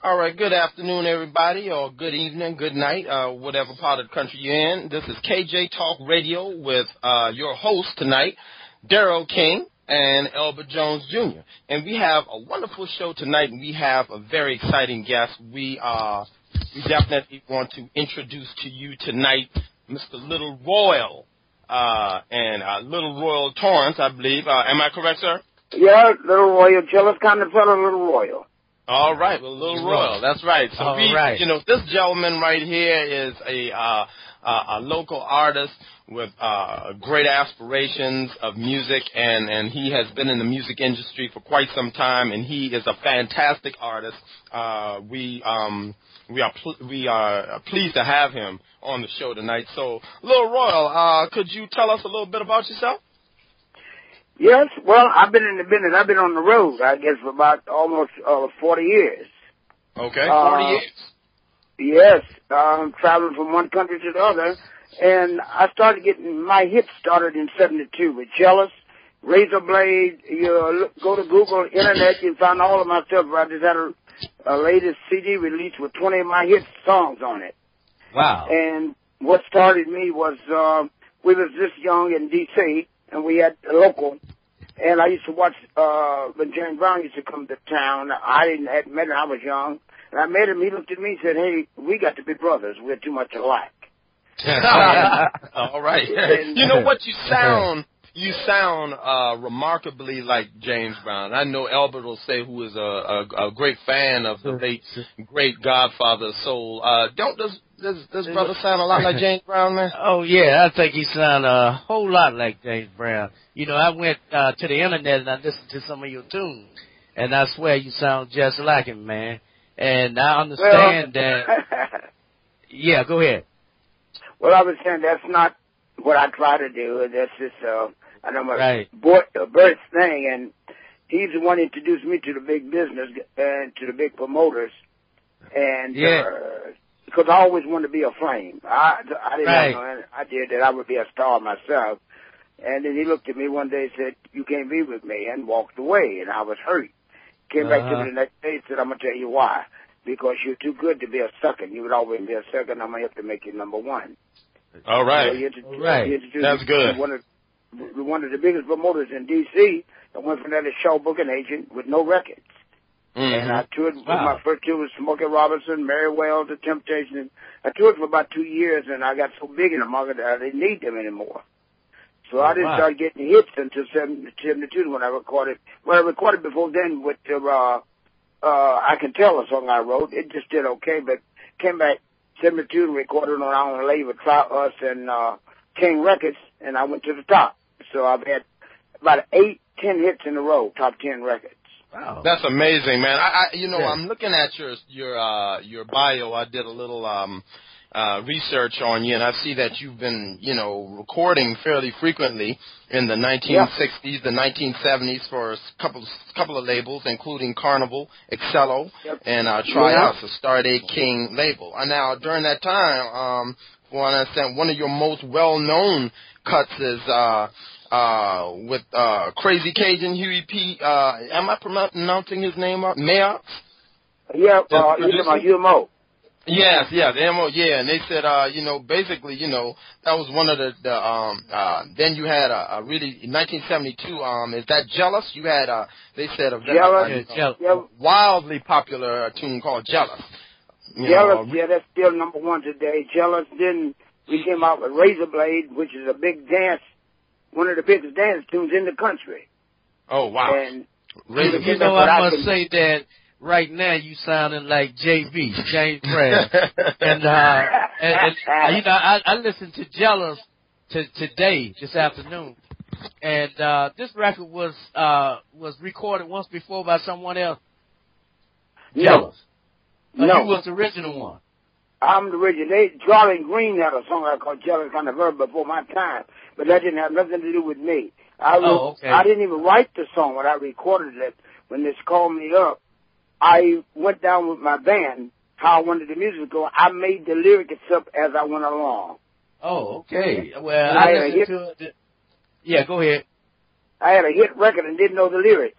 All right, good afternoon, everybody, or good evening, good night, whatever part of the country you're in. This is KJ Talk Radio with your host tonight, Daryl King and Elbert Jones Jr. And we have a wonderful show tonight, and we have a very exciting guest. We definitely want to introduce to you tonight Mr. Little Royal and Little Royal Torrance, I believe. Am I correct, sir? Yeah, Little Royal, jealous kind of fellow, Little Royal. All right, well, Little Royal, that's right. So this gentleman right here is a local artist with great aspirations of music, and he has been in the music industry for quite some time, and he is a fantastic artist. We are pleased to have him on the show tonight. So, Little Royal, could you tell us a little bit about yourself? Yes, well, I've been in the business. I've been on the road, I guess, for about almost 40 years. Okay, 40 years. Yes, traveling from one country to the other. And I started getting, my hits started in 72 with Jealous, Razor Blade. You go to Google, Internet, you find all of my stuff. I just had a latest CD released with 20 of my hit songs on it. Wow. And what started me was, we was this young in D.C., and we had a local, and I used to watch, when James Brown used to come to town. Hadn't met him, I was young, and I met him. He looked at me and said, "Hey, we got to be brothers. We're too much alike." All right. And, you know what? You sound remarkably like James Brown. I know Albert will say, who is a great fan of the late great Godfather of Soul. Does brother sound a lot like James Brown, man? Oh yeah, I think he sound a whole lot like James Brown. You know, I went to the internet and I listened to some of your tunes, and I swear you sound just like him, man. And I understand that. Yeah, go ahead. Well, I was saying that's not what I try to do. That's just I know my birth thing, and he's the one who introduced me to the big business and to the big promoters, and because I always wanted to be a flame. I didn't know, I did that I would be a star myself. And then he looked at me one day and said, "You can't be with me," and walked away, and I was hurt. Came back to me the next day and said, "I'm going to tell you why. Because you're too good to be a second. You would always be a second. I'm going to have to make you number one." All right. So that's good. One of the biggest promoters in D.C. I went from there to Shaw booking agent with no records. Mm-hmm. And I toured, my first tour was Smokey Robinson, Mary Wells, The Temptations. I toured for about 2 years, and I got so big in the market that I didn't need them anymore. So I didn't start getting hits until 72 when I recorded. Well, I recorded before then with I Can Tell, a song I wrote. It just did okay, but came back 72 and recorded on our own label, Us and King Records, and I went to the top. So I've had about 8-10 hits in a row, top 10 records. Wow, that's amazing, man. I'm looking at your bio. I did a little research on you, and I see that you've been, recording fairly frequently in the 1960s, the 1970s for a couple of labels, including Carnival, Excello, and Tri-Us, a Stardate King label. Now, during that time, I understand, one of your most well-known cuts is with Crazy Cajun Huey P. Am I pronouncing his name up? Mayox? Yeah, he's my UMO. Yes, the MO, and they said, basically, that was one of then you had a really, in 1972, is that Jealous? You had, they said, a wildly popular tune called Jealous. Jealous, that's still number one today. Jealous, then we came out with Razor Blade, which is a big dance, one of the biggest dance tunes in the country. Oh, wow. And I must say that right now you sounding like JB, James Brown. and I listened to Jealous today, this afternoon. And this record was recorded once before by someone else. Jealous. No. You was the original one. I'm the original. Charlie Green had a song I called Jealous kind of heard before my time, but that didn't have nothing to do with me. I didn't even write the song when I recorded it. When this called me up, I went down with my band, how I wanted the music to go. I made the lyrics up as I went along. Oh, okay. Well, I listened to it. Yeah, go ahead. I had a hit record and didn't know the lyrics.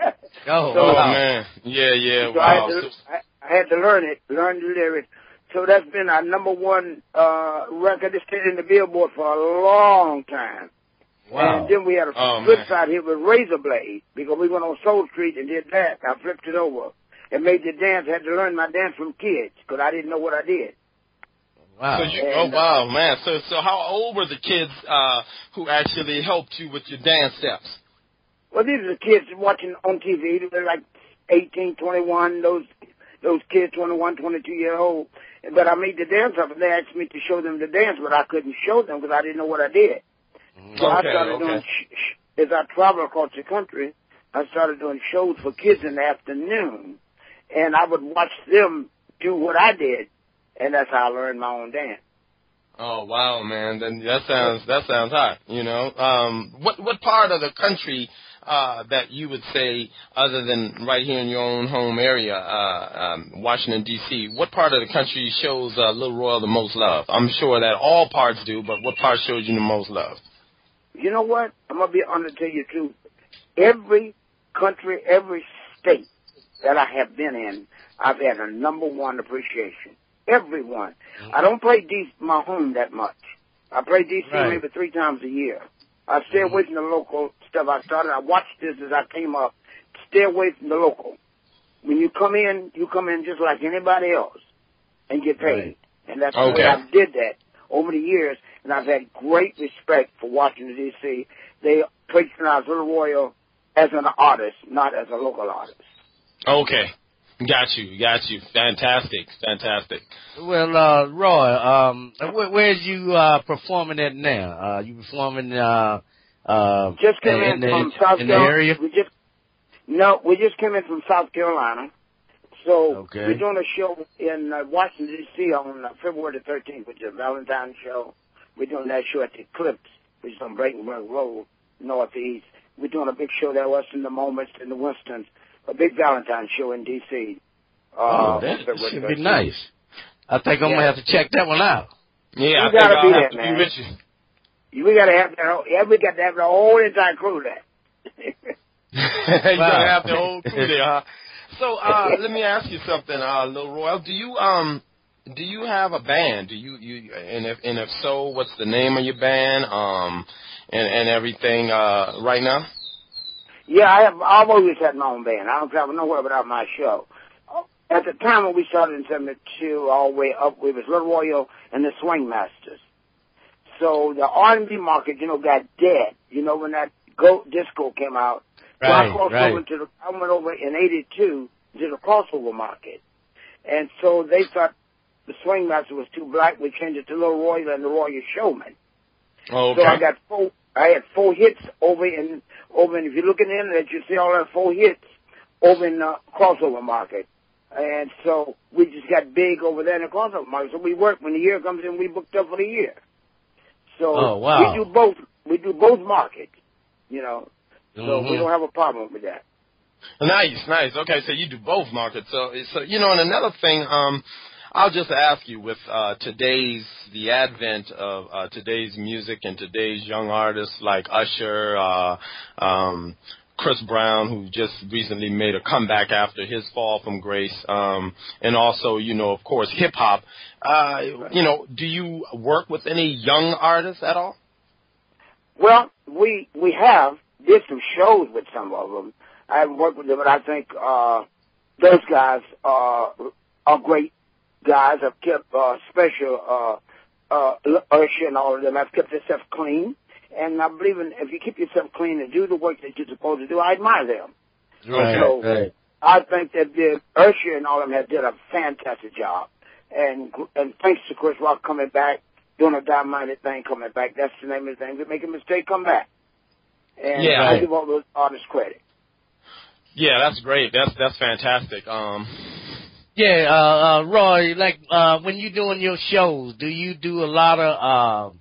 Man. Yeah, so wow. I had to learn the lyrics. So that's been our number one record. It stayed in the Billboard for a long time. Wow. And then we had a flip side here with Razor Blade, because we went on Soul Street and did that. I flipped it over and made the dance. Had to learn my dance from kids because I didn't know what I did. Wow. So wow, man. So how old were the kids who actually helped you with your dance steps? Well, these are the kids watching on TV. They're like 18, 21, those kids, 21, 22-year-old. But I made the dance up, and they asked me to show them the dance, but I couldn't show them because I didn't know what I did. So I started doing, as I travel across the country, I started doing shows for kids in the afternoon, and I would watch them do what I did, and that's how I learned my own dance. Oh wow, man! Then that sounds hot. You know, what part of the country that you would say, other than right here in your own home area, Washington D.C., what part of the country shows Little Royal the most love? I'm sure that all parts do, but what part shows you the most love? You know what? I'm gonna be honest to tell you the truth. Every country, every state that I have been in, I've had a number one appreciation. Everyone. I don't play my home that much. I play D.C. maybe 3 times a year. I stay away from the local stuff. I watched this as I came up. Stay away from the local. When you come in just like anybody else and get paid. Right. And that's the way I did that over the years, and I've had great respect for Washington, D.C. They patronize Little Royal as an artist, not as a local artist. Okay. Got you. Fantastic. Well, Roy, where's you performing at now? You performing just came in from South in the area? We just came in from South Carolina. So we're doing a show in Washington, D.C. on February the 13th, which is a Valentine's show. We're doing that show at the Eclipse, which is on Bradenburg Road, northeast. We're doing a big show there, Western the Moments in the Winstons. A big Valentine's show in D.C. That should be nice. I think I'm going to have to check that one out. Yeah, you got to be there, man. We got to have that. Yeah, we got to have the whole entire crew there. You got to have the whole crew there, huh? So let me ask you something, Lil Royal. Do you have a band? And if so, what's the name of your band? And everything right now? Yeah, I've always had my own band. I don't travel nowhere without my show. At the time when we started in 72, all the way up, we was Little Royal and the Swing Masters. So the R&B market, got dead. When that disco came out. So I went over in 82 to the crossover market. And so they thought the Swing Master was too black. We changed it to Little Royal and the Royal Showman. Okay. So I had 4 hits over in if you look in the internet, you see all that 4 hits over in the crossover market. And so we just got big over there in the crossover market. So we work when the year comes in, we booked up for the year. So we do both. We do both markets, So we don't have a problem with that. Nice. Okay, so you do both markets. So and another thing, I'll just ask you, with the advent of today's music and today's young artists like Usher, Chris Brown, who just recently made a comeback after his fall from grace, and also, of course, hip hop. Do you work with any young artists at all? Well, we did some shows with some of them. I haven't worked with them, but I think those guys are great guys. I've kept special Usher and all of them. I've kept themselves clean. And I believe if you keep yourself clean and do the work that you're supposed to do, I admire them. Right. I think that Usher and all of them did a fantastic job. And thanks to Chris Rock coming back, doing a diamond thing coming back. That's the name of the thing. If we make a mistake, come back. And I give all those artists credit. Yeah, that's great. That's fantastic. Roy, when you're doing your shows, do you do a lot of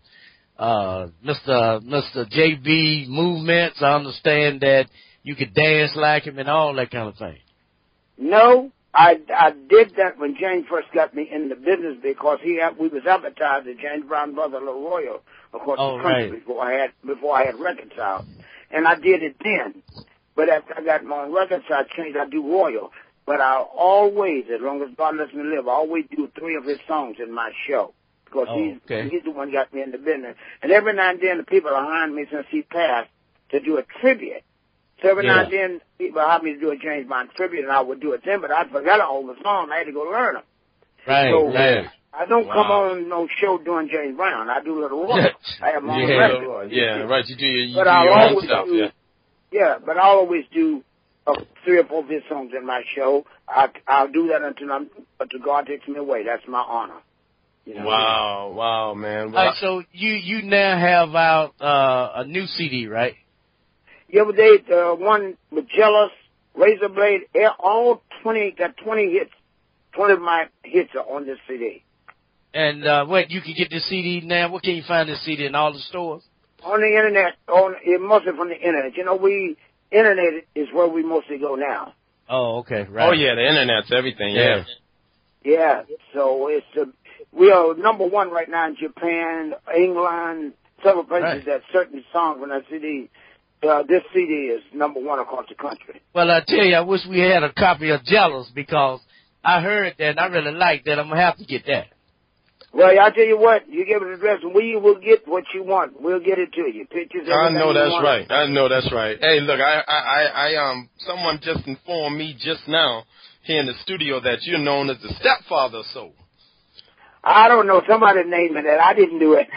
Mr. JB movements? I understand that you could dance like him and all that kind of thing. No, I did that when James first got me in the business because we was advertised as James Brown Brother Little Royal across the country before I had reconciled, and I did it then. But after I got my own records, I changed. I do Royal, but I always, as long as God lets me live, I always do 3 of his songs in my show because he's the one who got me in the business. And every now and then, the people are hiring me since he passed to do a tribute. So every now and then, people hired me to do a James Brown tribute, and I would do it then, but I forgot all the songs. I had to go learn them. I don't come on no show doing James Brown. I do Little Royal. I have my own record. Right. You do your own stuff. Yeah, but I'll always do 3 or 4 of his songs in my show. I'll do that until God takes me away. That's my honor. You know? Wow, man. All right, so you now have out a new CD, right? Yeah, but one with Jealous, Razor Blade, all 20 hits. 20 of my hits are on this CD. And you can get this CD now? Where can you find this CD in all the stores? On the internet, mostly from the internet. You know, internet is where we mostly go now. Oh, okay, right. Oh, yeah, the internet's everything, yeah. Yeah, so we are number 1 right now in Japan, England, several places that certain songs on that CD. This CD is number 1 across the country. Well, I tell you, I wish we had a copy of Jealous because I heard that and I really like that. I'm going to have to get that. Well, I tell you what, you give it an address and we will get what you want. We'll get it to you. Pictures, I know that's right. I know that's right. Hey, look, I someone just informed me just now here in the studio that you're known as the stepfather of soul. I don't know. Somebody named me that. I didn't do it.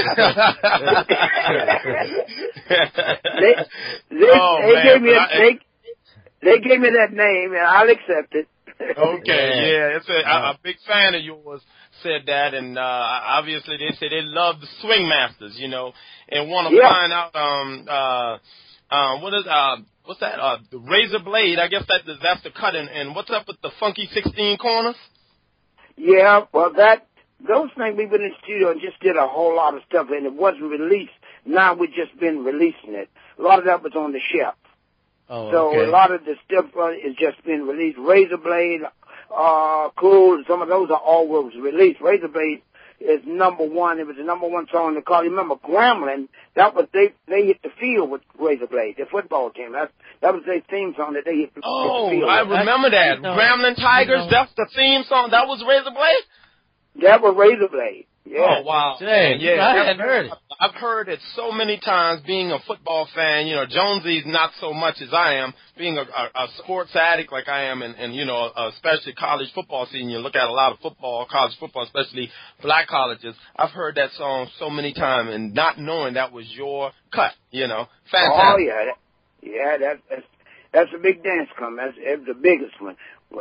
They gave me that name, and I'll accept it. Okay, yeah. It's a big fan of yours said that, and obviously they say they love the Swing Masters, you know, and want to find out what's that? The Razor Blade. I guess that's the cut. And what's up with the Funky 16 Corners? Yeah, well, those things we've been in the studio and just did a whole lot of stuff, and it wasn't released. Now we've just been releasing it. A lot of that was on the shelf. Oh, so a lot of the stuff is just been released. Razor Blade, Cool, some of those are all was released. Razor Blade is number 1. It was the number 1 song in the car. You remember Grambling? That was they hit the field with Razor Blade, the football team. That was their theme song that they hit the field. I remember that. Grambling Tigers. That's the theme song. That was Razor Blade. That was Razor Blade. Yeah. Oh, wow. Dang, yeah, I hadn't heard it. I've heard it so many times being a football fan. You know, Jonesy's not so much as I am. Being a sports addict like I am, and you know, especially college football season, you look at a lot of college football, especially black colleges. I've heard that song so many times and not knowing that was your cut, you know. Fantastic. Oh, yeah. Yeah, that's a big dance come. That's the biggest one.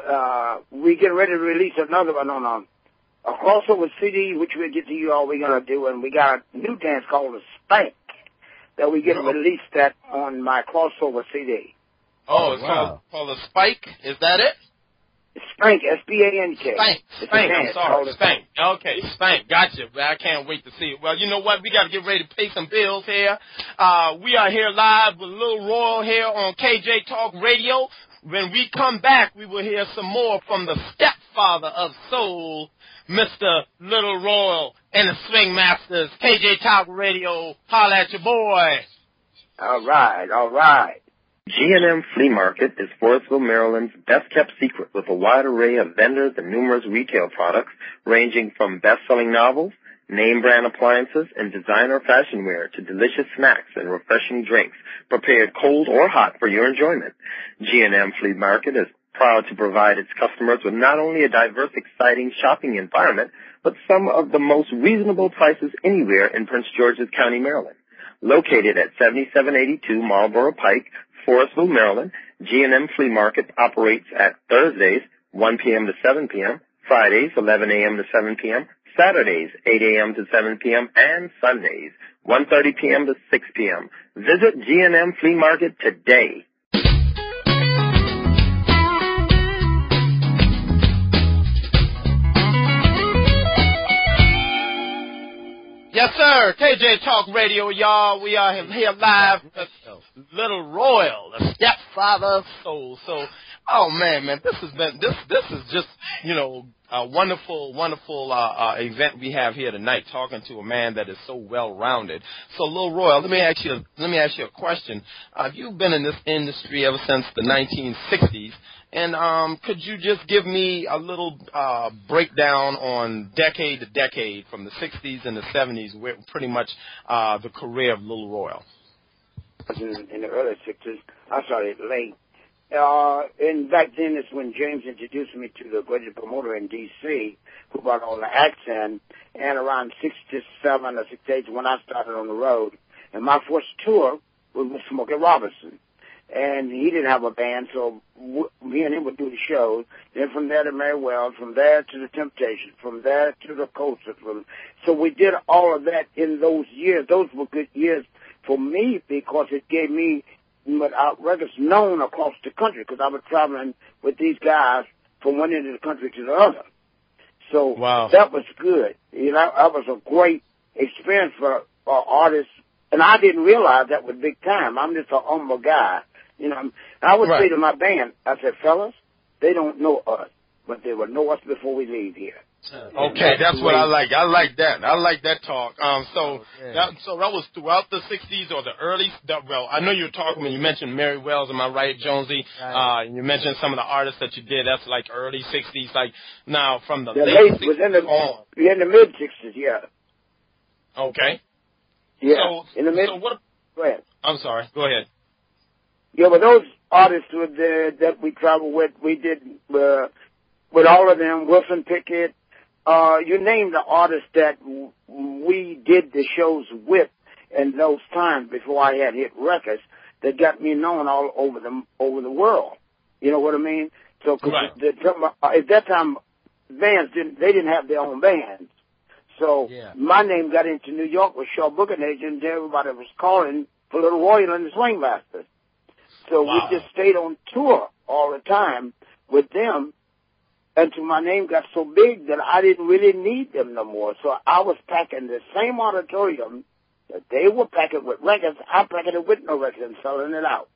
We get ready to release another one on a crossover CD, which we'll get to you all we're going to do, and we got a new dance called the Spank that we get released that on my crossover CD. Oh, it's called the Spike? Is that it? Spank, S-P-A-N-K. Spank, I'm sorry, Spank. Okay, Spank, gotcha. I can't wait to see it. Well, you know what? We got to get ready to pay some bills here. We are here live with Little Royal here on KJ Talk Radio. When we come back, we will hear some more from the stepfather of soul, Mr. Little Royal and the Swing Masters. KJ Talk Radio, holla at your boy. All right. G&M Flea Market is Forestville, Maryland's best-kept secret with a wide array of vendors and numerous retail products ranging from best-selling novels, name-brand appliances, and designer fashion wear to delicious snacks and refreshing drinks prepared cold or hot for your enjoyment. G&M Flea Market is proud to provide its customers with not only a diverse, exciting shopping environment, but some of the most reasonable prices anywhere in Prince George's County, Maryland. Located at 7782 Marlboro Pike, Forestville, Maryland, G&M Flea Market operates at Thursdays, 1 p.m. to 7 p.m., Fridays, 11 a.m. to 7 p.m., Saturdays, 8 a.m. to 7 p.m., and Sundays, 1:30 p.m. to 6 p.m. Visit G&M Flea Market today. Yes, sir. KJ Talk Radio, y'all. We are here live with Little Royal, the stepfather of soul. So Oh man, this has been this is just a wonderful event we have here tonight, talking to a man that is so well rounded. So, Lil Royal, let me ask you a question. You've been in this industry ever since the 1960s, and could you just give me a little breakdown on decade to decade from the 60s and the 70s, where pretty much the career of Lil Royal? In the early 60s, I started late. And back then is when James introduced me to the greatest promoter in D.C., who brought all the acts in, and around 67 or 68 when I started on the road. And my first tour was with Smokey Robinson. And he didn't have a band, so me and him would do the shows. Then from there to Mary Wells, from there to the Temptations, from there to the Coasters. So we did all of that in those years. Those were good years for me because it gave me our records known across the country, because I was traveling with these guys from one end of the country to the other. So That was good. That was a great experience for artists, and I didn't realize that was big time. I'm just a humble guy. I would say to my band, I said, fellas, they don't know us, but they will know us before we leave here. Okay, that's what I like. I like that. I like that talk. That was throughout the 60s or the early. Well, I know you were talking when you mentioned Mary Wells. Am I right, Jonesy? Right. You mentioned some of the artists that you did. That's like early 60s. Like now, from the late 60s was in the on. In the mid 60s, yeah. Okay. Yeah. So, in the mid. So what? Go ahead. I'm sorry. Go ahead. Yeah, but those artists that we traveled with, we did with all of them. Wilson Pickett. You name the artists that we did the shows with in those times before I had hit records that got me known all over the world. You know what I mean? So right. At that time, bands didn't have their own bands. So my name got into New York with Shaw Booking Agent, and everybody was calling for Little Royal and the Swing Masters. So we just stayed on tour all the time with them. Until my name got so big that I didn't really need them no more. So I was packing the same auditorium that they were packing with records. I'm packing it with no records and selling it out.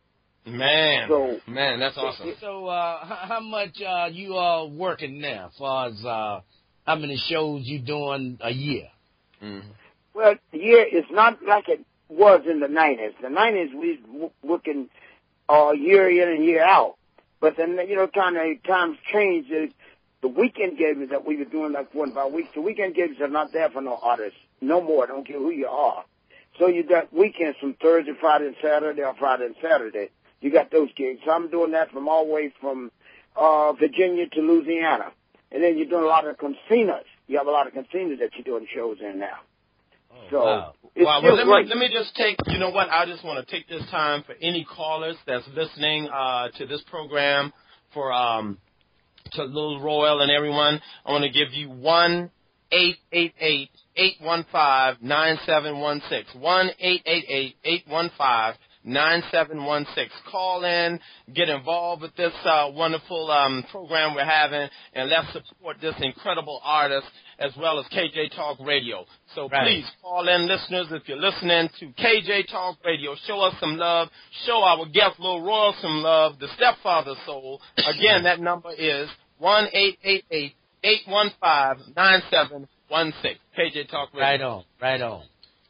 Man, that's awesome. So how much you are working now as far as how many shows you doing a year? Mm-hmm. Well, the year is not like it was in the 90s. The 90s we was working year in and year out. But then, times changed. The weekend gigs that we were doing like 4 and 5 weeks, the weekend gigs are not there for no artists. No more. Don't care who you are. So you got weekends from Thursday, Friday, and Saturday, or Friday and Saturday. You got those gigs. So I'm doing that from all the way from Virginia to Louisiana. And then you're doing a lot of concertos. You have a lot of concertos that you're doing shows in now. Well, let me just take, I just want to take this time for any callers that's listening to this program for to Lil Royal and everyone. I want to give you 1-888-815-9716. 1-888-815-9716. Call in, get involved with this wonderful program we're having, and let's support this incredible artist as well as KJ Talk Radio. So please call in, listeners, if you're listening to KJ Talk Radio. Show us some love. Show our guest, Lil Royal, some love. The Stepfather Soul. Again, that number is 1-888-815-9716. KJ Talk Radio. Right on.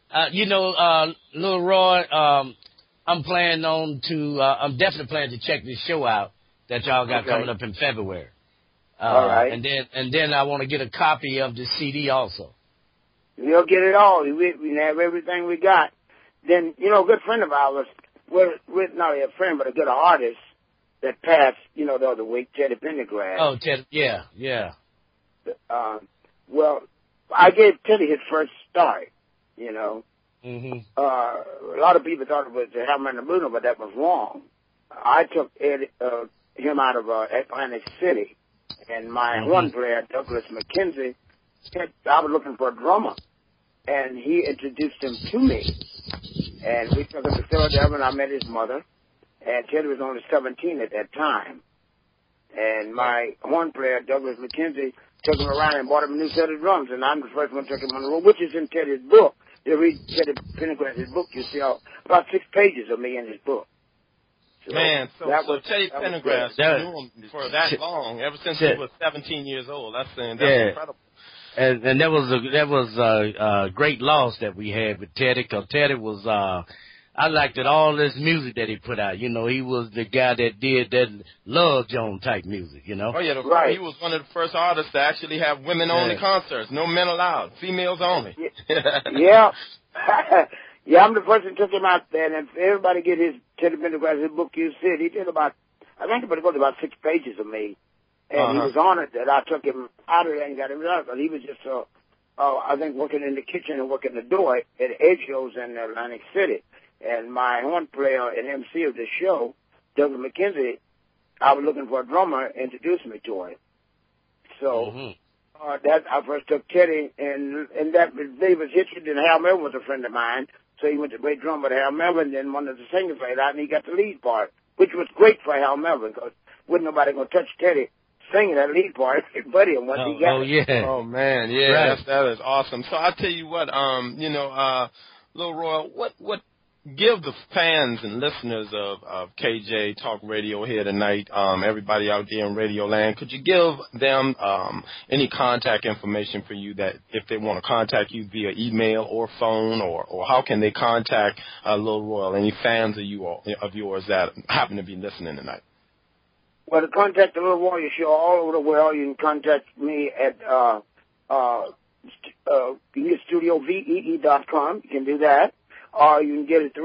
Lil Roy, I'm definitely planning to check this show out that y'all got coming up in February. All right. And then I want to get a copy of the CD also. We'll get it all. We have everything we got. Then, a good friend of ours, with not a friend, but a good artist that passed, the other week, Teddy Pendergrass. Oh, Teddy, yeah. Well, I gave Teddy his first start, Mm-hmm. A lot of people thought it was the Hammer and the Bruno, but that was wrong. I took him out of Atlantic City, and my horn player, Douglas McKenzie, I was looking for a drummer, and he introduced him to me. And we took him to Philadelphia, and I met his mother, and Teddy was only 17 at that time. And my horn player, Douglas McKenzie, took him around and bought him a new set of drums, and I'm the first one who took him on the road, which is in Teddy's book. You read Teddy Pendergrass's book, you see about 6 pages of me in his book. Man, so Teddy Pendergrass, you knew him for that long, ever since he was 17 years old. That's incredible. And that was a great loss that we had with Teddy, because Teddy was I liked it, all this music that he put out. You know, he was the guy that did that Love Jones type music, you know. Oh, yeah, right. He was one of the first artists to actually have women-only concerts. No men allowed. Females only. Yeah. Yeah, I'm the person who took him out there, and if everybody get his Teddy Pendergrass, his book you said, he did about, I think it goes about 6 pages of me. And he was honored that I took him out of there and got him out, because he was just, I think, working in the kitchen and working the door at Edge Shows in Atlantic City. And my horn player and MC of the show, Douglas McKenzie, I was looking for a drummer, introduced me to him. So that I first took Teddy, and that David Hitchens, and Hal Melvin was a friend of mine. So he went to great drummer with Hal Melvin, and then one of the singers played out, and he got the lead part, which was great for Hal Melvin, because wasn't nobody going to touch Teddy singing that lead part, but him once he got it. Yeah. Oh, man, yeah, right. That is awesome. So I'll tell you what, Lil Royal, what give the fans and listeners of KJ Talk Radio here tonight, everybody out there in Radio Land, could you give them any contact information for you, that if they want to contact you via email or phone, or how can they contact Lil Royal, any fans of yours that happen to be listening tonight? Well, to contact the Lil Royal Show all over the world, you can contact me at studiovee.com. You can do that. Or you can get it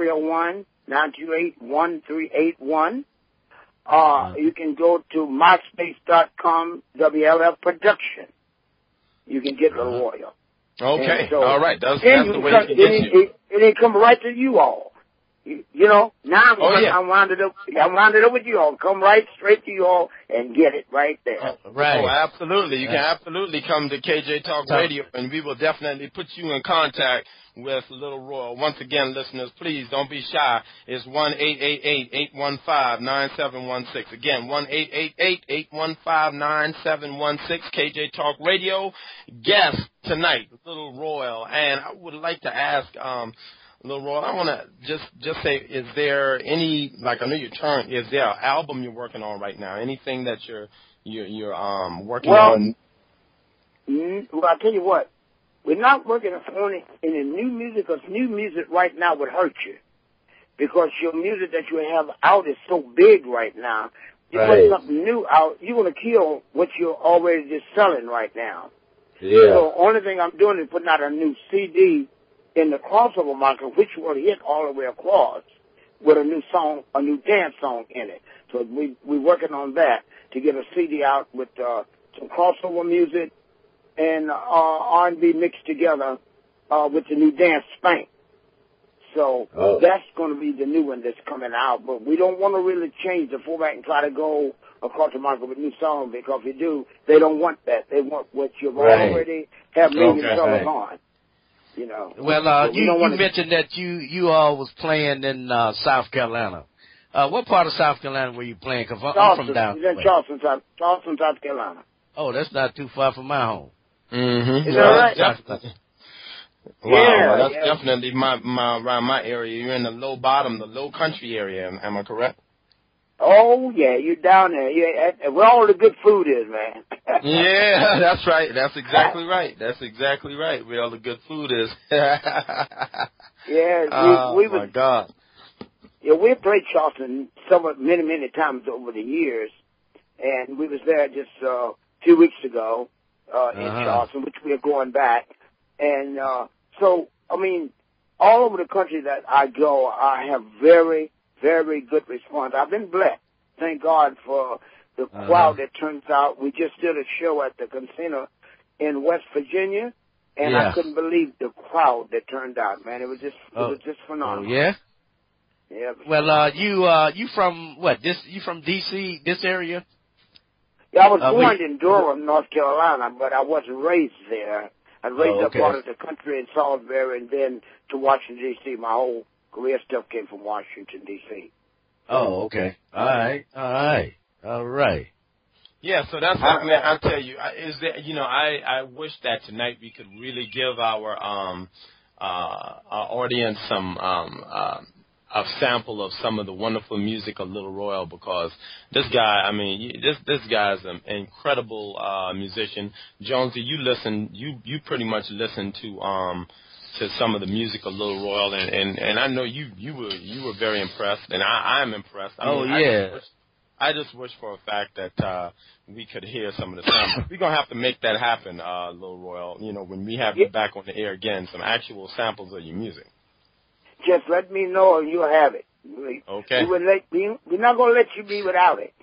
301-928-1381. You can go to myspace.com, WLF Production. You can get Lil Royal. Okay, so, all right. That's the way you can get you. It come right to you all. You know, now I'm rounded up with you all. Come right straight to you all and get it right there. Right. Oh, absolutely. You can absolutely come to KJ Talk Radio, and we will definitely put you in contact with Lil Royal. Once again, listeners, please don't be shy. It's 1-888-815-9716. Again, 1-888-815-9716. KJ Talk Radio. Guest tonight, Lil Royal. And I would like to ask, Lil Royal, I want to just say, is there any, like, I know is there an album you're working on right now? Anything that you're working on? Well, I'll tell you what. We're not working on it in the new music, because new music right now would hurt you, because your music that you have out is so big right now. You put something new out, you're going to kill what you're already just selling right now. Yeah. So only thing I'm doing is putting out a new CD in the crossover market, which will hit all the way across, with a new song, a new dance song in it. So we're working on that to get a CD out with some crossover music and R&B mixed together with the new dance spank. So that's going to be the new one that's coming out. But we don't want to really change the format and try to go across the market with new songs, because if you do, they don't want that. They want what you've already have million sellers on. You know. Well, you mentioned that you all was playing in South Carolina. What part of South Carolina were you playing? Because I'm from down there. Charleston, South Carolina. Oh, that's not too far from my home. Mm-hmm. Is that right? Wow, that's definitely around my area. You're in the low country area. Am I correct? Oh yeah, you're down there. Yeah, where all the good food is, man. Yeah, that's right. That's exactly right. Where all the good food is. Yeah, my God. Yeah, we played Charleston many times over the years, and we was there just 2 weeks ago in Charleston, which we are going back. And so, I mean, all over the country that I go, I have very, very good response. I've been blessed. Thank God for the crowd that turns out. We just did a show at the Casino in West Virginia, and I couldn't believe the crowd that turned out, man. It was just phenomenal. Oh, yeah? Yeah. Well, you from what? You from D.C., this area? Yeah, I was born in Durham, North Carolina, but I wasn't raised there. I raised up part of the country in Salisbury, and then to Washington, D.C. My whole career stuff came from Washington, D.C. Oh, okay. All right. Yeah, so that's what, man, I'll tell you. I wish that tonight we could really give our audience some a sample of some of the wonderful music of Little Royal, because this guy, I mean, this guy is an incredible musician. Jonesy, you pretty much listen to some of the music of Little Royal, and I know you were very impressed, and I am impressed. I mean, I just wish for a fact that we could hear some of the samples. We're gonna have to make that happen, Little Royal. You know, when we have you back on the air again, some actual samples of your music. Just let me know and you'll have it. Okay. We're not gonna let you be without it.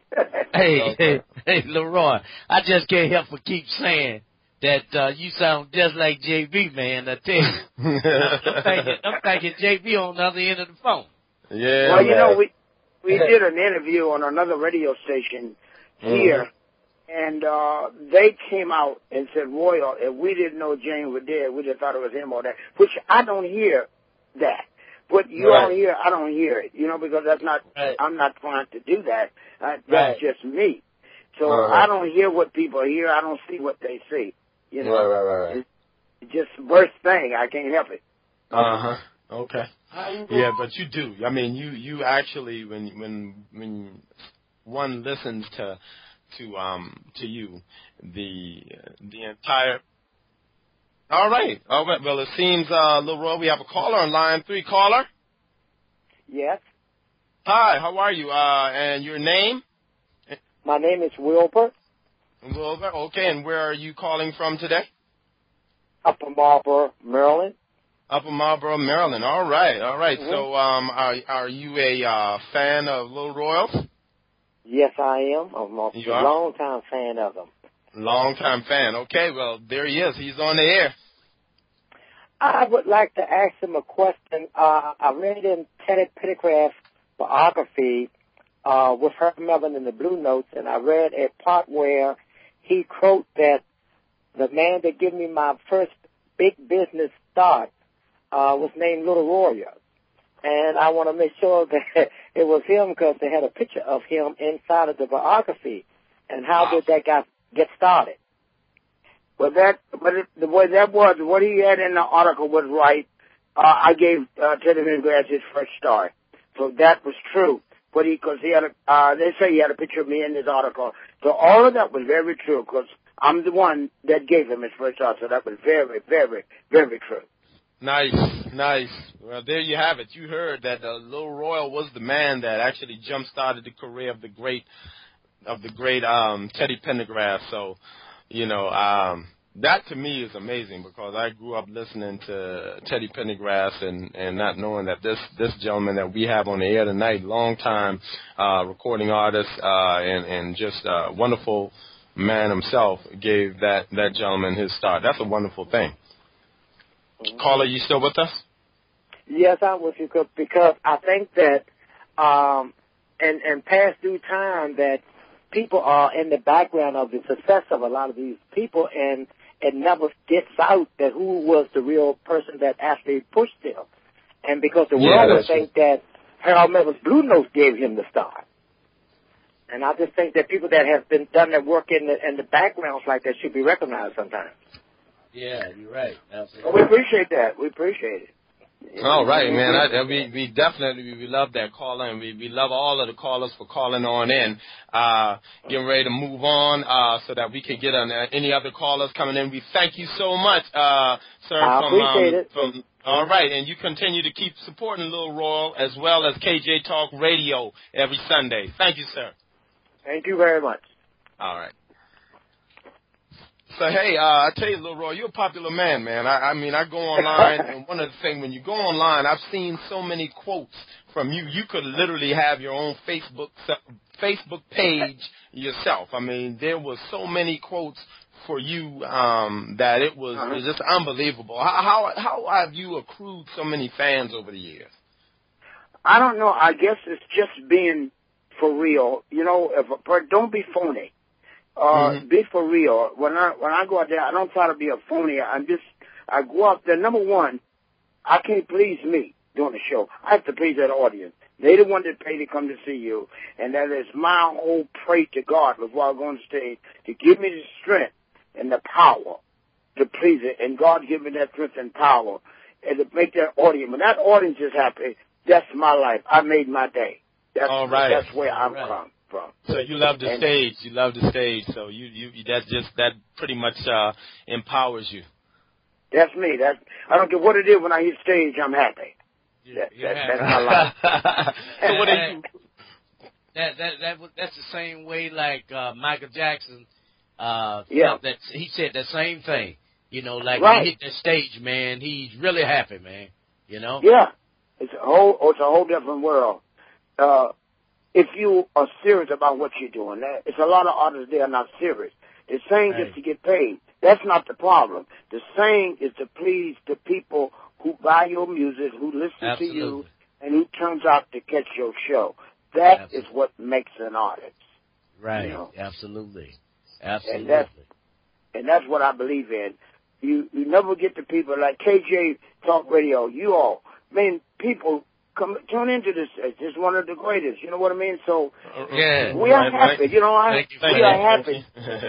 Hey, Leroy, I just can't help but keep saying that you sound just like JB, man. I tell you, I'm thinking JB on the other end of the phone. Yeah. Well, you know, we did an interview on another radio station here, and they came out and said, Royal, if we didn't know James was dead, we just thought it was him or that, which I don't hear that. What you don't hear, I don't hear it, you know, because that's not, I'm not trying to do that. That's just me. So I don't hear what people hear. I don't see what they see. You know, right. It's just the worst thing. I can't help it. Okay. Yeah, but you do. I mean, you actually, when one listens to you, the entire. All right. Well, it seems, Leroy, we have a caller on line 3. Caller. Yes. Hi. How are you? And your name? My name is Wilbur. Wilbur. Okay. And where are you calling from today? Upper Marlboro, Maryland. Upper Marlboro, Maryland. All right. Mm-hmm. So, are you a fan of Little Royals? Yes, I am. I'm a long-time fan of them. Long-time fan. Okay, well, there he is. He's on the air. I would like to ask him a question. I read in Teddy Pendergrass's biography with Herb Melvin in the Blue Notes, and I read a part where he quote that the man that gave me my first big business start was named Little Royal. And I want to make sure that it was him because they had a picture of him inside of the biography. And how did that guy get started? Well, the way that was, what he had in the article was right. I gave Teddy Pendergrass his first start. So that was true. But because he had they say he had a picture of me in his article. So all of that was very true because I'm the one that gave him his first start. So that was very, very, very true. Nice. Well, there you have it. You heard that Little Royal was the man that actually jump-started the career of the great Teddy Pendergrass. So, you know, that to me is amazing because I grew up listening to Teddy Pendergrass and not knowing that this gentleman that we have on the air tonight, long-time recording artist and just a wonderful man himself, gave that gentleman his start. That's a wonderful thing. Mm-hmm. Caller, you still with us? Yes, I'm with you because I think that in past due time that people are in the background of the success of a lot of these people, and it never gets out that who was the real person that actually pushed them. And because the world would think that Harold Melvin's Blue Notes gave him the start. And I just think that people that have been done their work in the backgrounds like that should be recognized sometimes. Yeah, you're right. Absolutely. We appreciate that. We appreciate it. All right, man. We definitely love that caller, and we love all of the callers for calling on in. Getting ready to move on so that we can get on any other callers coming in. We thank you so much, sir. I appreciate it. All right, and you continue to keep supporting Little Royal as well as KJ Talk Radio every Sunday. Thank you, sir. Thank you very much. All right. So, hey, I tell you, Little Roy, you're a popular man, man. I mean, I go online, and one of the things, when you go online, I've seen so many quotes from you. You could literally have your own Facebook page yourself. I mean, there was so many quotes for you that it was just unbelievable. How have you accrued so many fans over the years? I don't know. I guess it's just being for real. You know, don't be phony. Be for real. When I go out there, I don't try to be a phony. I go out there. Number one, I can't please me doing the show. I have to please that audience. They the one that pay to come to see you, and that is my whole prayer to God before I go on stage to give me the strength and the power to please it, and God give me that strength and power and to make that audience. When that audience is happy, that's my life. I made my day. That's, all right. That's where I'm from. So you love the stage. You love the stage. So that pretty much empowers you. That's me. I don't care what it is. When I hit stage, I'm happy. That's my life. So what are you? That's the same way like Michael Jackson. Felt that he said the same thing. You know, like right. when he hit that stage, man, he's really happy, man. You know. Yeah, it's a whole different world. If you are serious about what you're doing, it's a lot of artists they are not serious. They're saying just to get paid. That's not the problem. The saying is to please the people who buy your music, who listen to you, and who turns out to catch your show. That is what makes an artist. Right. You know? Absolutely. And that's what I believe in. You never get the people like KJ Talk Radio. You all, man, people tune into this. It's one of the greatest. You know what I mean? So we are happy. You know, we are happy.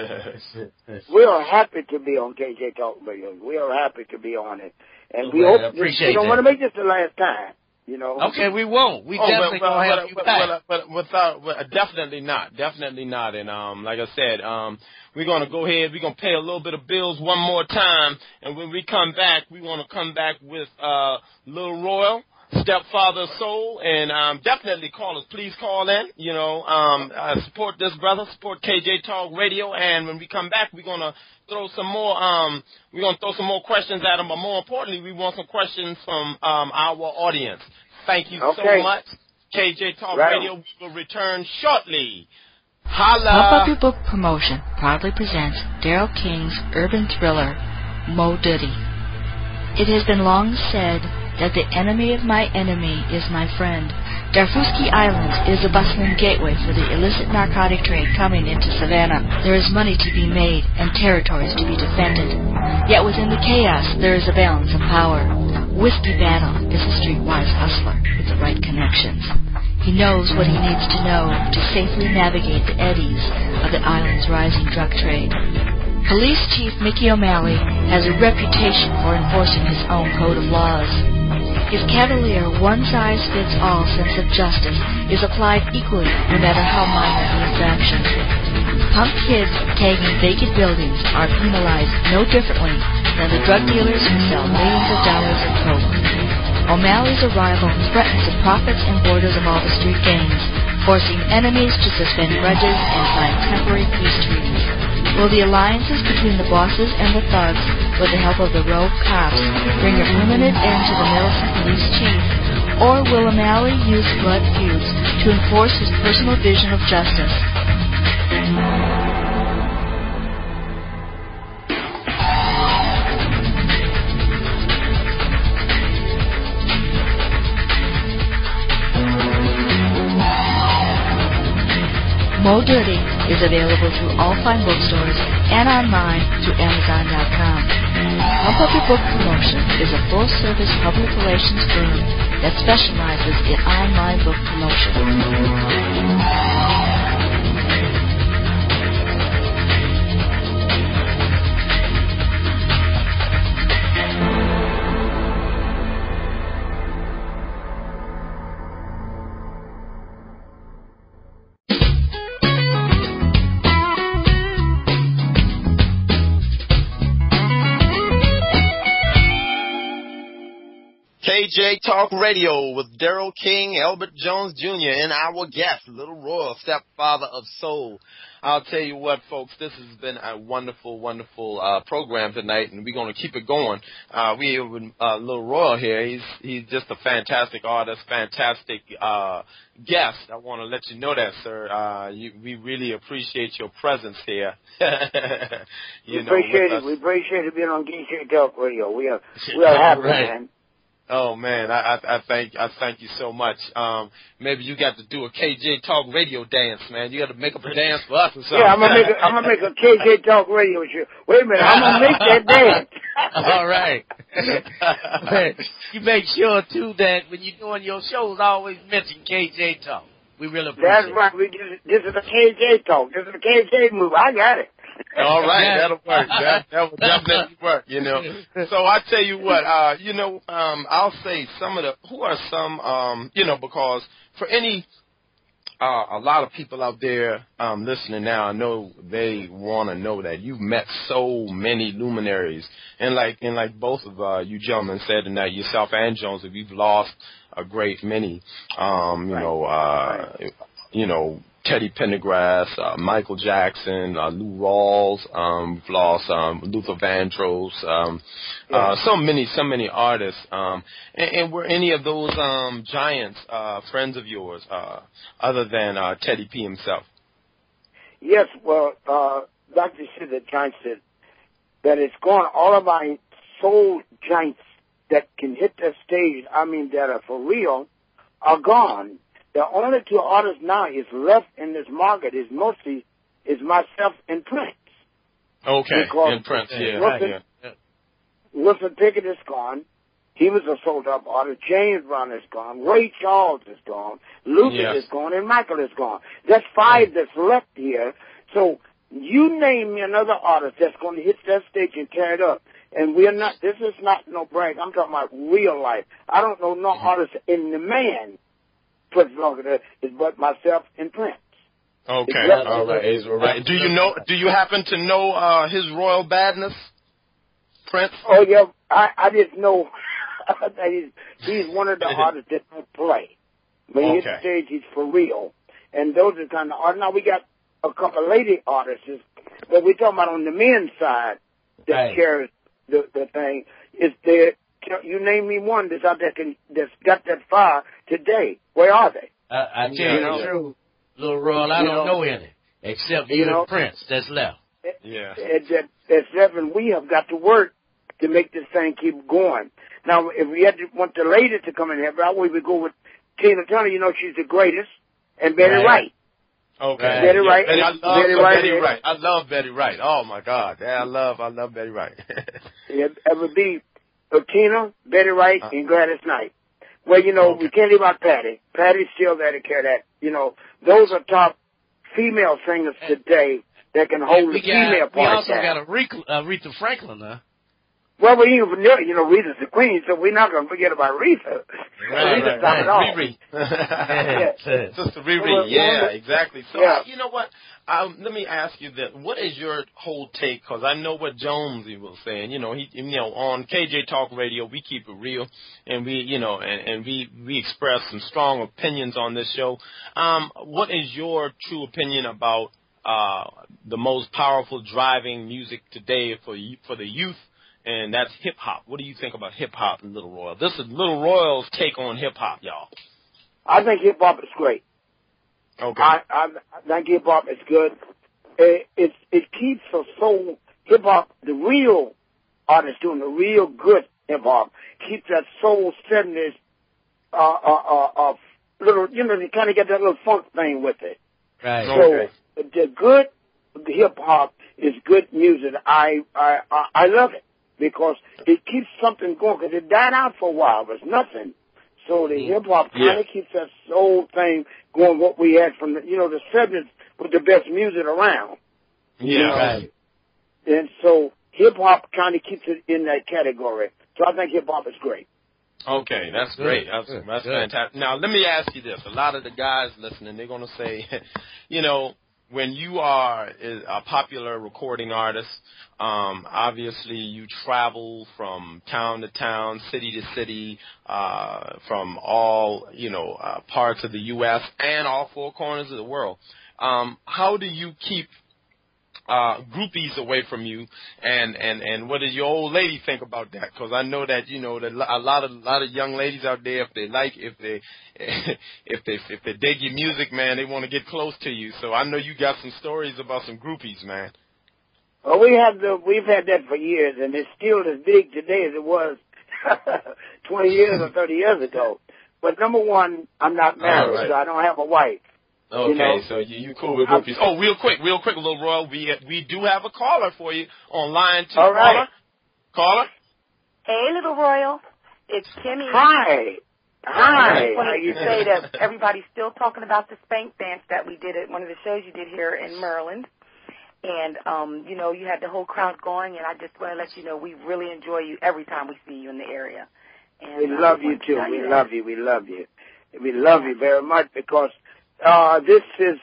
We are happy to be on KJ Talk Radio. We are happy to be on it, and we hope we don't want to make this the last time. You know. Okay, we won't. We definitely gonna have you back. But definitely not. Definitely not. And like I said, we're gonna go ahead. We're gonna pay a little bit of bills one more time, and when we come back, we want to come back with Little Royal, Stepfather of Soul, and definitely call us. Please call in. You know, support this brother, support KJ Talk Radio, and when we come back, we're gonna throw some more. We're gonna throw some more questions at him, but more importantly, we want some questions from our audience. Thank you so much, KJ Talk Radio. We will return shortly. Holla! Pump Up Your Book Promotion proudly presents Daryl King's urban thriller, Mo Diddy. It has been long said that the enemy of my enemy is my friend. Darfuski Island is a bustling gateway for the illicit narcotic trade coming into Savannah. There is money to be made and territories to be defended. Yet within the chaos, there is a balance of power. Whiskey Battle is a streetwise hustler with the right connections. He knows what he needs to know to safely navigate the eddies of the island's rising drug trade. Police Chief Mickey O'Malley has a reputation for enforcing his own code of laws. His cavalier, one-size-fits-all sense of justice is applied equally no matter how minor the infraction. Punk kids tagging vacant buildings are penalized no differently than the drug dealers who sell millions of dollars in coke. O'Malley's arrival threatens the profits and borders of all the street gangs, forcing enemies to suspend grudges and sign temporary peace treaties. Will the alliances between the bosses and the thugs, with the help of the rogue cops, bring a permanent end to the meddlesome police chief? Or will O'Malley use blood feuds to enforce his personal vision of justice? Mo Dirty is available through all fine bookstores and online through Amazon.com. Pump Up Your Book Promotion is a full-service public relations firm that specializes in online book promotion. KJ Talk Radio with Daryl King, Albert Jones Jr., and our guest, Little Royal, Stepfather of Soul. I'll tell you what, folks, this has been a wonderful, wonderful program tonight, and we're going to keep it going. We have Little Royal here. He's just a fantastic artist, fantastic guest. I want to let you know that, sir. We really appreciate your presence here. We appreciate it. We appreciate being on KJ Talk Radio. We are happy, man. Oh man, I thank you so much. Maybe you got to do a KJ Talk Radio dance, man. You got to make up a dance for us or something. Yeah, I'm gonna make a KJ Talk Radio with you. Wait a minute, I'm gonna make that dance. All right. You make sure too that when you're doing your shows, always mention KJ Talk. We really appreciate it. That's right. This is a KJ Talk. This is a KJ move. I got it. All right, that'll work. That will definitely work, you know. So I tell you what, I'll say who are some, because for any, a lot of people out there listening now, I know they want to know that you've met so many luminaries, and like both of you gentlemen said tonight, yourself and Jones, if you've lost a great many, Teddy Pendergrass, Michael Jackson, Lou Rawls, we've lost Luther Vandross, so many artists. And were any of those giants friends of yours, other than Teddy P himself? Yes, well, Dr. Sid, the giant said that it's gone. All of my soul giants that can hit that stage, that are for real, are gone. The only two artists now is left in this market is myself and Prince. Okay, and Prince, Wilson Pickett is gone. He was a sold-up artist. James Brown is gone. Ray Charles is gone. Luther is gone, and Michael is gone. That's five that's left here. So you name me another artist that's going to hit that stage and tear it up. And this is not no brag. I'm talking about real life. I don't know no artist in the man but myself and Prince. Okay, all right. Do you happen to know his royal badness, Prince? Oh yeah, I just know that he's one of the artists that don't play. When he hits the stage, he's for real. And those are kind of artists. Now we got a couple lady artists, but we're talking about on the men's side that carries the thing. Is there? You name me one that's out there that's got that fire today. Where are they? I tell you the truth, Little Royal, I don't know any except you and Prince that's left. That's left, and we have got to work to make this thing keep going. Now, if we want the ladies to come in here, we would go with Tina Turner. She's the greatest, and Betty Wright. Okay. Betty Wright. I love Betty Wright. Oh my God. Yeah, I love Betty Wright. It would be Tina, Betty Wright, and Gladys Knight. Well, we can't leave out Patty. Patty's still there to carry that. Those are top female singers today that can hold the female part. We also got Aretha Franklin, huh? Well, we even know, Rita's the queen, so we're not going to forget about Rita. Rita's top it off. Riri. Sister Riri, exactly. So, you know what? Let me ask you this. What is your whole take? Because I know what Jonesy was saying. On KJ Talk Radio, we keep it real, and we express some strong opinions on this show. What is your true opinion about the most powerful driving music today for the youth? And that's hip-hop. What do you think about hip-hop and Little Royal? This is Little Royal's take on hip-hop, y'all. I think hip-hop is great. Okay. I think hip-hop is good. It keeps the soul, hip-hop, the real artists doing the real good hip-hop, keeps that soul 70s, little, you kind of get that little funk thing with it. Right. So the good hip-hop is good music. I love it. Because it keeps something going, because it died out for a while. It was nothing. So the hip-hop kind of keeps that soul thing going, what we had from the 70s with the best music around. Yeah. And so hip-hop kind of keeps it in that category. So I think hip-hop is great. Okay, that's great. That's fantastic. Now, let me ask you this. A lot of the guys listening, they're going to say, when you are a popular recording artist, obviously you travel from town to town, city to city, from all, parts of the U.S. and all four corners of the world. How do you keep groupies away from you, and what does your old lady think about that? Because I know that that a lot of young ladies out there, if they dig your music, man, they want to get close to you. So I know you got some stories about some groupies, man. Well, we've had that for years, and it's still as big today as it was 20 years or 30 years ago. But number one, I'm not married, so I don't have a wife. Okay, so you cool with groupies. Oh, real quick, Little Royal, we do have a caller for you on line 2. All right. Caller? Hey, Little Royal. It's Kimmy. Hi. I just wanted to say that everybody's still talking about the spank dance that we did at one of the shows you did here in Maryland. And, you know, you had the whole crowd going, and I just want to let you know we really enjoy you every time we see you in the area. And we love you, too. We love you. We love you. We love you very much because this is,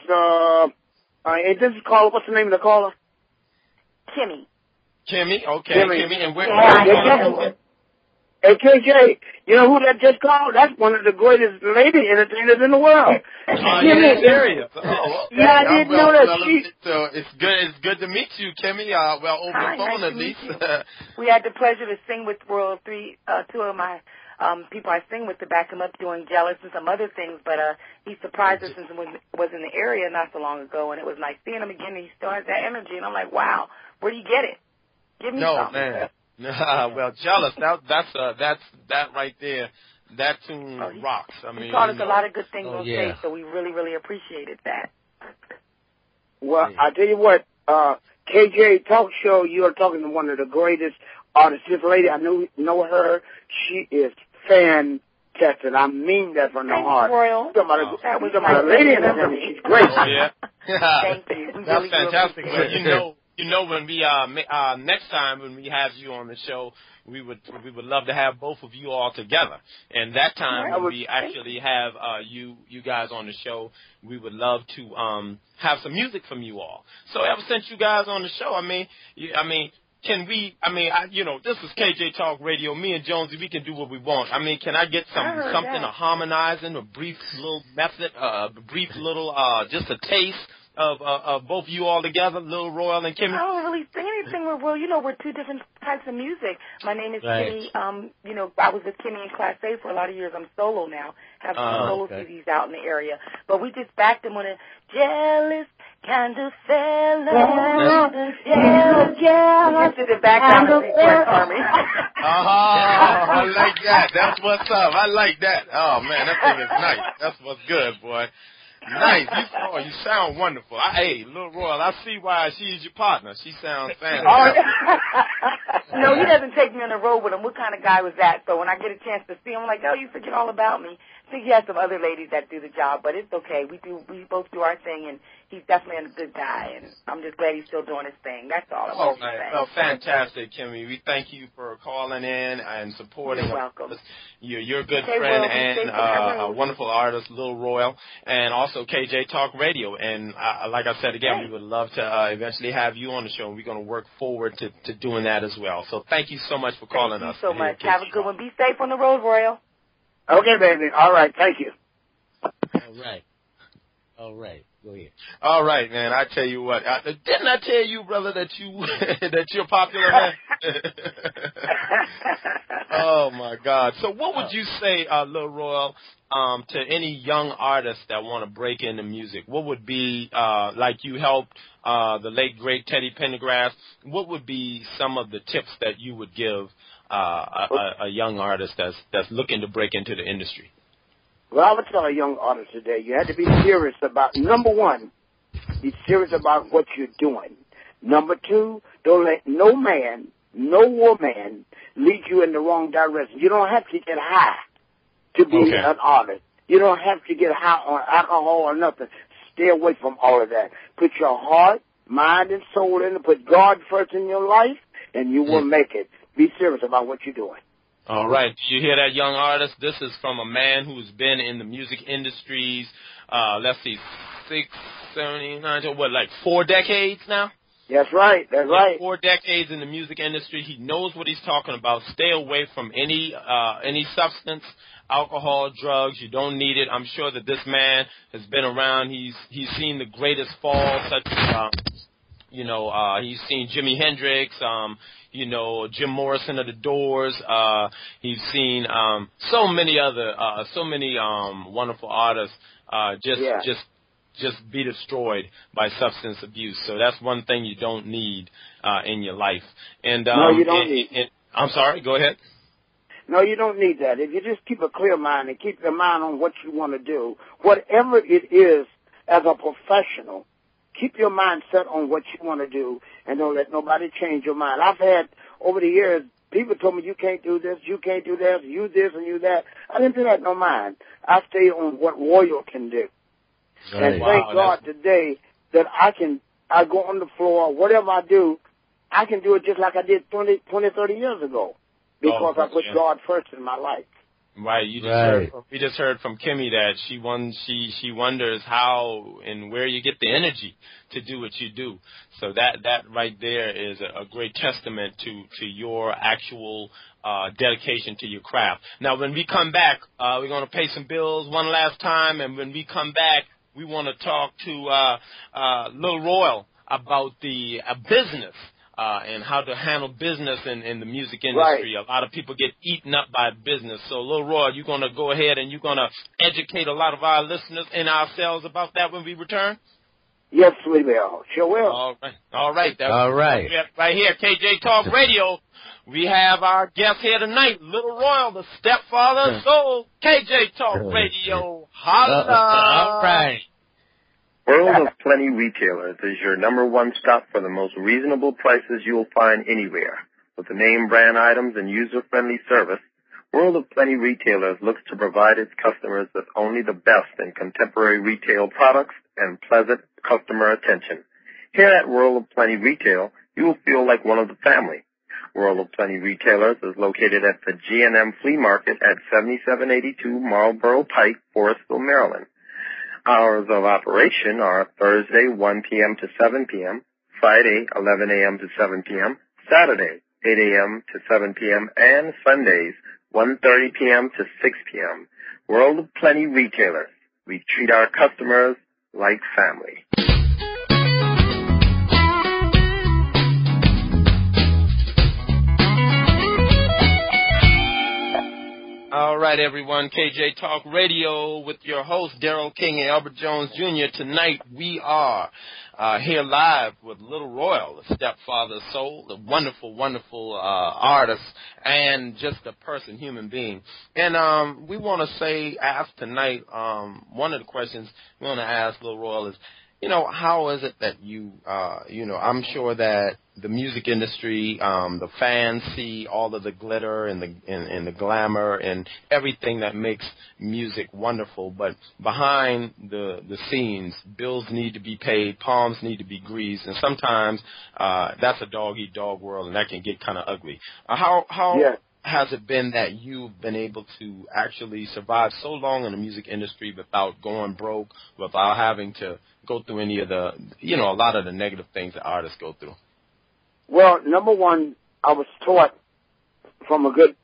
this is caller, what's the name of the caller? Kimmy. Kimmy, okay. Kimmy. And where Hey, KJ, you know who that just called? That's one of the greatest lady entertainers in the world. Kimmy, serious. Oh, okay. Yeah, I didn't know that. So it's good to meet you, Kimmy. Well, over the phone at least. We had the pleasure to sing with Royal two of my people I sing with to back him up doing Jealous and some other things, but he surprised us and was in the area not so long ago, and it was nice seeing him again, and he still has that energy, and I'm like, wow, where do you get it? Give me some. Man. Well, Jealous, that right there, that tune rocks. I mean, he taught us a lot of good things on stage, so we really, really appreciated that. Well, I tell you what, KJ Talk Show, you are talking to one of the greatest artists. This lady, I know her. She is fantastic. I mean that from the heart. Royal. That was my lady, she's great. Oh, yeah. Thank you. That's really fantastic. Well, you know, when we next time when we have you on the show, we would love to have both of you all together. And that time when we actually have you guys on the show, we would love to have some music from you all. So ever since you guys on the show, can we? This is KJ Talk Radio. Me and Jonesy, we can do what we want. Can I get something, a harmonizing, a brief little method, just a taste of both you all together, Lil Royal and Kimmy? I don't really sing anything with Royal. You know, we're two different types of music. My name is Kimmy. I was with Kimmy in Class A for a lot of years. I'm solo now. Have some solo CDs out in the area. But we just backed him on a jealous kind of fella. Yeah. To the background of the Army. I like that. That's what's up. I like that. Oh, man, that thing is nice. That's what's good, boy. Nice. You sound wonderful. Hey, Lil Royal, I see why she's your partner. She sounds fantastic. No, he doesn't take me on the road with him. What kind of guy was that? So when I get a chance to see him, I'm like, oh, you forget all about me. I think he has some other ladies that do the job, but it's okay. We both do our thing, and he's definitely a good guy, and I'm just glad he's still doing his thing. That's all I'm saying. Well, fantastic, Kimmy. We thank you for calling in and supporting us. You're welcome. You're a good friend and a wonderful artist, Lil Royal, and also KJ Talk Radio. And like I said again, we would love to eventually have you on the show, and we're going to work forward to doing that as well. So thank you so much for calling us. Thank you so much. Have a good one. Be safe on the road, Royal. Okay, baby. All right. Thank you. All right. Go ahead. All right, man. I tell you what. Didn't I tell you, brother, that you're popular, man? Oh my God. So, what would you say, Lil Royal, to any young artists that want to break into music? What would be like you helped the late great Teddy Pendergrass? What would be some of the tips that you would give a young artist that's looking to break into the industry? Well, I would tell a young artist today, you have to be serious about, number one, be serious about what you're doing. Number two, don't let no man, no woman lead you in the wrong direction. You don't have to get high to be an artist. You don't have to get high on alcohol or nothing. Stay away from all of that. Put your heart, mind, and soul in it. Put God first in your life, and you will make it. Be serious about what you're doing. All right. You hear that, young artist? This is from a man who's been in the music industries, 4 decades now? That's right. That's right. 4 decades in the music industry. He knows what he's talking about. Stay away from any substance, alcohol, drugs. You don't need it. I'm sure that this man has been around. He's seen the greatest fall, such as, he's seen Jimi Hendrix, Jim Morrison of the Doors. He's seen so many wonderful artists just be destroyed by substance abuse. So that's one thing you don't need in your life. And no, you don't need. I'm sorry. Go ahead. No, you don't need that. If you just keep a clear mind and keep your mind on what you want to do, whatever it is, as a professional, keep your mind set on what you want to do, and don't let nobody change your mind. I've had, over the years, people told me, you can't do this, you can't do that, you this and you that. I didn't do that no mind. I stayed on what Royal can do. Right. And thank God today that I can I go on the floor, whatever I do, I can do it just like I did 20, 30 years ago because I put God first in my life. Right. We just heard from Kimmy that she wonders how and where you get the energy to do what you do. So that right there is a great testament to your actual dedication to your craft. Now, when we come back, we're going to pay some bills one last time, and when we come back, we want to talk to Lil Royal about the business. And how to handle business in the music industry. Right. A lot of people get eaten up by business. So, Lil Roy, you're going to go ahead and you're going to educate a lot of our listeners and ourselves about that when we return? Yes, we will. Sure will. All right. All right. Right here, KJ Talk Radio. We have our guest here tonight, Lil Royal, the stepfather of soul. KJ Talk Radio. Holla. All right. World of Plenty Retailers is your number one stop for the most reasonable prices you'll find anywhere. With the name brand items and user-friendly service, World of Plenty Retailers looks to provide its customers with only the best in contemporary retail products and pleasant customer attention. Here at World of Plenty Retail, you will feel like one of the family. World of Plenty Retailers is located at the G&M Flea Market at 7782 Marlboro Pike, Forestville, Maryland. Hours of operation are Thursday, 1 p.m. to 7 p.m., Friday, 11 a.m. to 7 p.m., Saturday, 8 a.m. to 7 p.m., and Sundays, 1:30 p.m. to 6 p.m. World of Plenty Retailers. We treat our customers like family. All right, everyone. KJ Talk Radio with your host, Daryl King and Albert Jones Jr. Tonight we are here live with Lil Royal, the stepfather of soul, the wonderful, wonderful artist, and just a person, human being. And we want to ask tonight, one of the questions we want to ask Lil Royal is, how is it that I'm sure that the music industry, the fans see all of the glitter and the glamour and everything that makes music wonderful, but behind the scenes, bills need to be paid, palms need to be greased, and sometimes that's a dog-eat-dog world, and that can get kind of ugly. How has it been that you've been able to actually survive so long in the music industry without going broke, without having to go through any of the, a lot of the negative things that artists go through? Well, number one, I was taught from a good,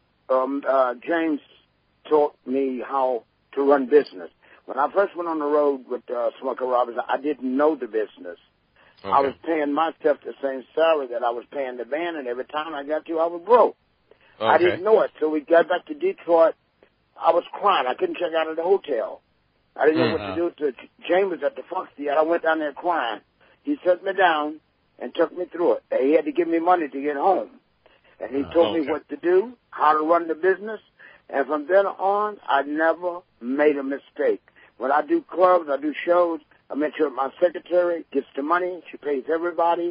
James taught me how to run business. When I first went on the road with Smokey Robinson, I didn't know the business. Okay. I was paying myself the same salary that I was paying the band, and every time I got to, I was broke. Okay. I didn't know it. So we got back to Detroit. I was crying. I couldn't check out of the hotel. I didn't know what to do. So James was at the Fox Theater. I went down there crying. He set me down and took me through it. He had to give me money to get home. And he told me what to do, how to run the business. And from then on, I never made a mistake. When I do clubs, I do shows, I make sure my secretary gets the money. She pays everybody.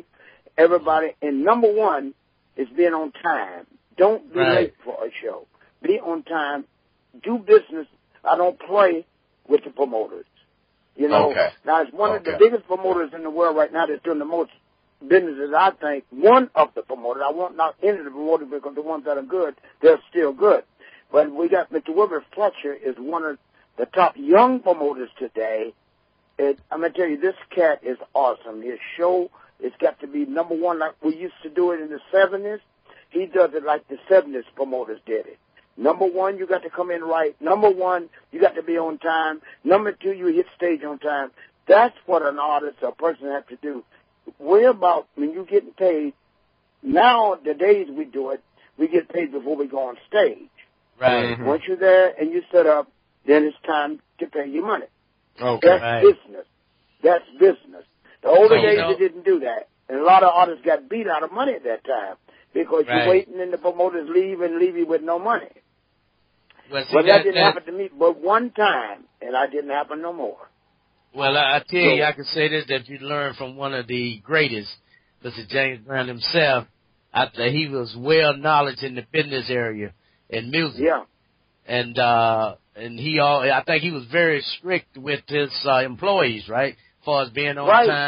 And number one is being on time. Don't be late for a show. Be on time. Do business. I don't play with the promoters. Now, it's one of the biggest promoters in the world right now that's doing the most businesses, I think. One of the promoters. I won't knock any of the promoters because the ones that are good, they're still good. But we got Mr. Wilbur Fletcher is one of the top young promoters today. I'm going to tell you, this cat is awesome. His show has got to be number one like we used to do it in the 70s. He does it like the 70s promoters did it. Number one, you got to come in right. Number one, you got to be on time. Number two, you hit stage on time. That's what an artist or a person has to do. Worry about when you're getting paid. Now, the days we do it, we get paid before we go on stage. Right. Once you're there and you set up, then it's time to pay your money. Okay. That's business. That's business. The older days, they didn't do that. And a lot of artists got beat out of money at that time because you're waiting and the promoters leave you with no money. Well, that didn't happen to me but one time, and I didn't happen no more. Well, I tell you, I can say this, that you learned from one of the greatest, Mr. James Brown himself. He was well knowledge in the business area in music. Yeah. And I think he was very strict with his employees, right? As far as being on time,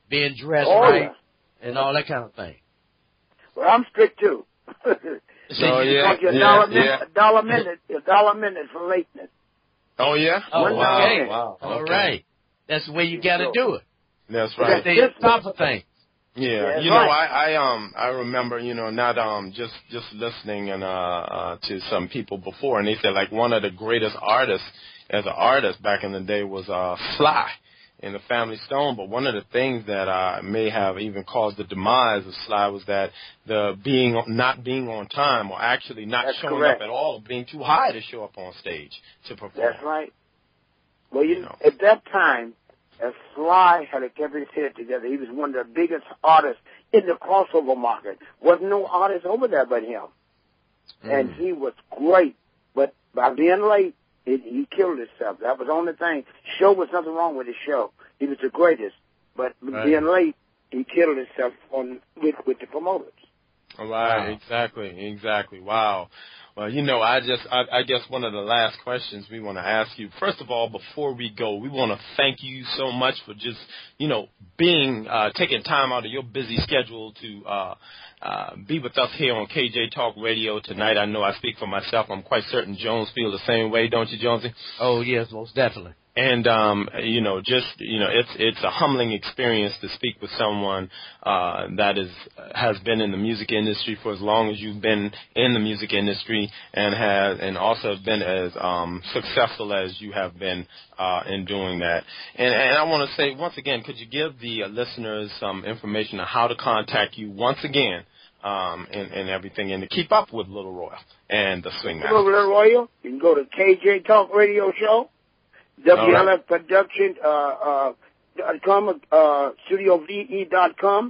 being dressed right, and all that kind of thing. Well, I'm strict too. So yeah, a dollar a minute for lateness. Oh yeah. Oh wow. Wow. All right. That's the way you got to do it. That's right. That's the top of things. Yeah, you know, I remember, you know, not just listening and to some people before, and they said like one of the greatest artists as an artist back in the day was Sly in the Family Stone. But one of the things that may have even caused the demise of Sly was that not being on time, or actually not showing up at all, being too high to show up on stage to perform. That's right. Well, you know, at that time, as Sly had kept his head together, he was one of the biggest artists in the crossover market. Wasn't no artist over there but him. And he was great. But by being late, he killed himself. That was the only thing. Show was nothing wrong with his show. He was the greatest. But being late, he killed himself with the promoters. Right, exactly. Wow. Well, you know, I guess one of the last questions we want to ask you, first of all, before we go, we want to thank you so much for just, you know, taking time out of your busy schedule to be with us here on KJ Talk Radio tonight. I know I speak for myself. I'm quite certain Jones feels the same way, don't you, Jonesy? Oh, yes, most definitely. And, you know, it's a humbling experience to speak with someone that has been in the music industry for as long as you've been in the music industry, and also been as successful as you have been in doing that. And I want to say, once again, could you give the listeners some information on how to contact you once again, and everything, and to keep up with Little Royal and the Swing Masters? Little Royal, you can go to KJ Talk Radio Show. WLF Production, StudioVE.com,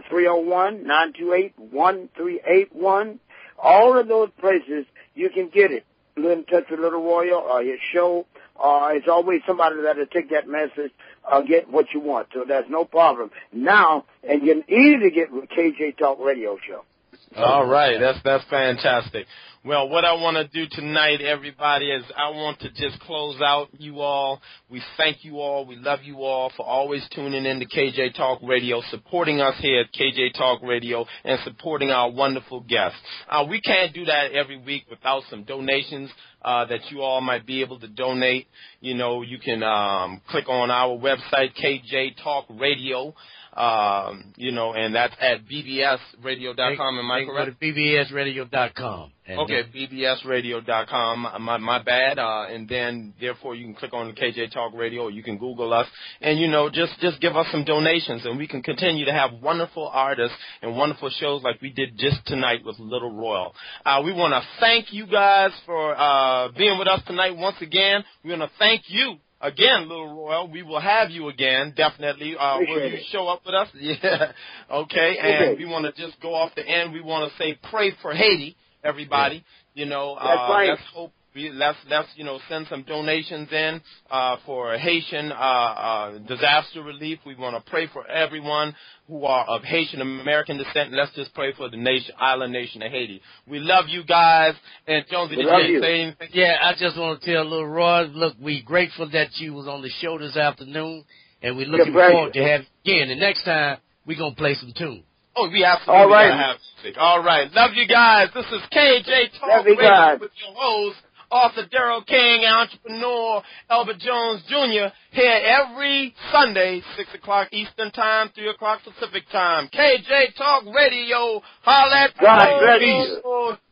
301-928-1381. All of those places, you can get it. Get in touch with Little Royal or his show. It's always somebody that'll take that message, get what you want. So that's no problem. Now, and you're easy to get with KJ Talk Radio Show. All right. That's fantastic. Well, what I want to do tonight, everybody, is I want to just close out you all. We thank you all. We love you all for always tuning in to KJ Talk Radio, supporting us here at KJ Talk Radio, and supporting our wonderful guests. We can't do that every week without some donations that you all might be able to donate. You know, you can click on our website, KJ Talk Radio. You know, and that's at bbsradio.com. Am I correct? Go to bbsradio.com. Okay, bbsradio.com. My bad. And then, therefore, you can click on the KJ Talk Radio, or you can Google us, and, you know, just give us some donations, and we can continue to have wonderful artists and wonderful shows like we did just tonight with Little Royal. We want to thank you guys for being with us tonight once again. We want to thank you again, Little Royal. We will have you again, definitely. Will you show up with us? Yeah. Okay. And we want to just go off the end. We want to say pray for Haiti, everybody. You know, that's right. Let's hope. Let's you know, send some donations in for Haitian disaster relief. We want to pray for everyone who are of Haitian American descent. Let's just pray for the island nation of Haiti. We love you guys. And Jonesy, did you say anything? Yeah, I just want to tell Little Roy, look, we grateful that you was on the show this afternoon, and we're looking forward to having you again. And next time we're gonna play some tunes. Oh, we absolutely gotta have music. All right, love you guys. This is KJ Talk Radio with your host, author Daryl King, entrepreneur Elbert Jones Jr. here every Sunday, 6 o'clock Eastern Time, 3 o'clock Pacific Time. KJ Talk Radio. Holla at God bless you.